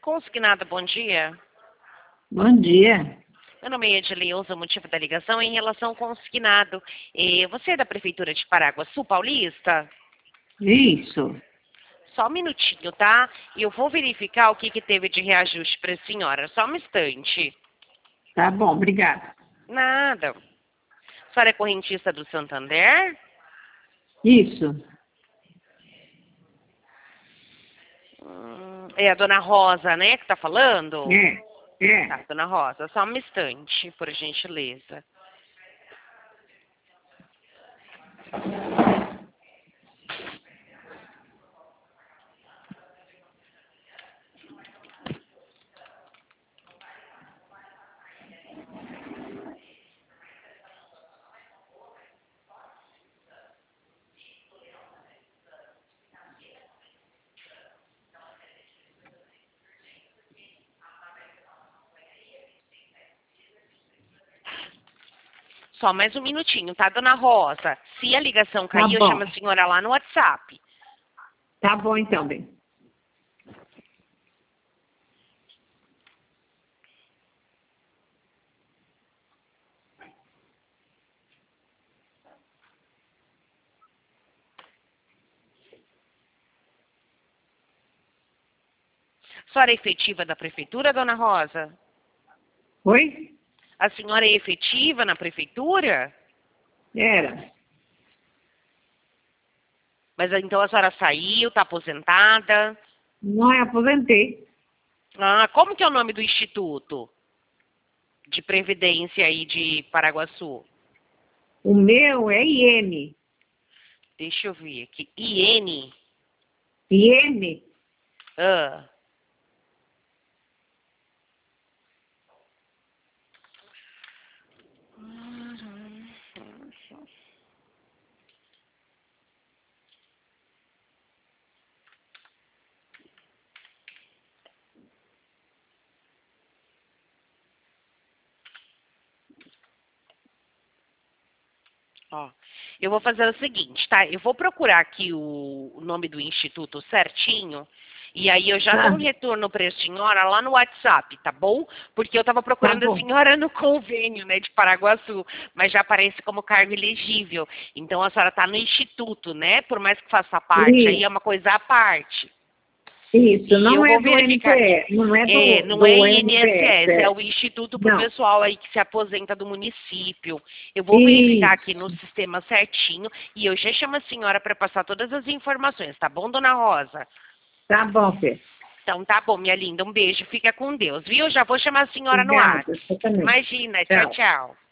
Consignado, bom dia. Bom dia. Meu nome é Edileuza, o motivo da ligação é em relação ao consignado. Você é da Prefeitura de Paraguaçu, Paulista? Isso. Só um minutinho, tá? Eu vou verificar o que teve de reajuste para a senhora. Só um instante. Tá bom, obrigada. Nada. A senhora é correntista do Santander? Isso. É a dona Rosa, né, que tá falando? Tá, É. dona Rosa, só um instante, por gentileza. Só mais um minutinho, tá, dona Rosa? Se a ligação Tá cair, eu bom. chamo a senhora lá no WhatsApp. Tá bom então, bem. A senhora é efetiva da prefeitura, dona Rosa? Oi? A senhora é efetiva na prefeitura? Era. Mas então a senhora saiu, tá aposentada? Não, eu aposentei. Ah, como que é o nome do instituto de previdência aí de Paraguaçu? O meu é IN. Deixa eu ver aqui. IN. IN? Ah. Ó, eu vou fazer o seguinte, tá? Eu vou procurar aqui o nome do instituto certinho e aí eu já dou Tá. um retorno para a senhora lá no WhatsApp, tá bom? Porque eu estava Tá procurando a bom. senhora no convênio, né, de Paraguaçu, mas já aparece como cargo elegível. Então a senhora está no instituto, né? Por mais que faça parte, aí é Isso. uma coisa à parte. Isso. E eu Não é vou do verificar aqui. NPS. Não é Não é do NPS. INSS, é É. o Instituto para o Não. pessoal aí que se aposenta do município. Eu vou verificar aqui no Isso. sistema certinho e eu já chamo a senhora para passar todas as informações, tá bom, dona Rosa? Tá bom, Fê. Então tá bom, minha linda. Um beijo, fica com Deus, viu? Já vou chamar a senhora no ar. Obrigada. Você também. Imagina, tchau, Tchau. tchau.